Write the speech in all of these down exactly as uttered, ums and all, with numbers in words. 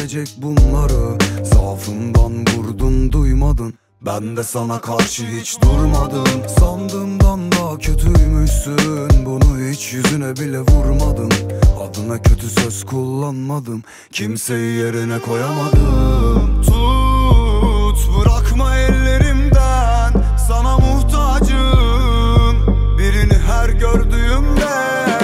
gelecek bunları. Zaafımdan vurdun duymadın, ben de sana karşı hiç durmadım. Sandığımdan daha kötüymüşsün, bunu hiç yüzüne bile vurmadım. Adına kötü söz kullanmadım, kimseyi yerine koyamadım. Tut, bırakma ellerimden, sana muhtacım. Birini her gördüğümde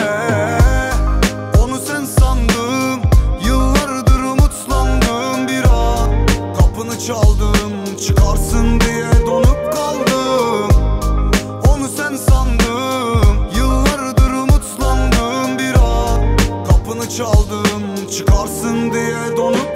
onu sen sandım. Yıllardır umutlandım, bir an kapını çaldım. Çıkarsın diye donup kaldım, onu sen sandım. Yıllardır umutlandım, bir an kapını çaldım. Çıkarsın diye donup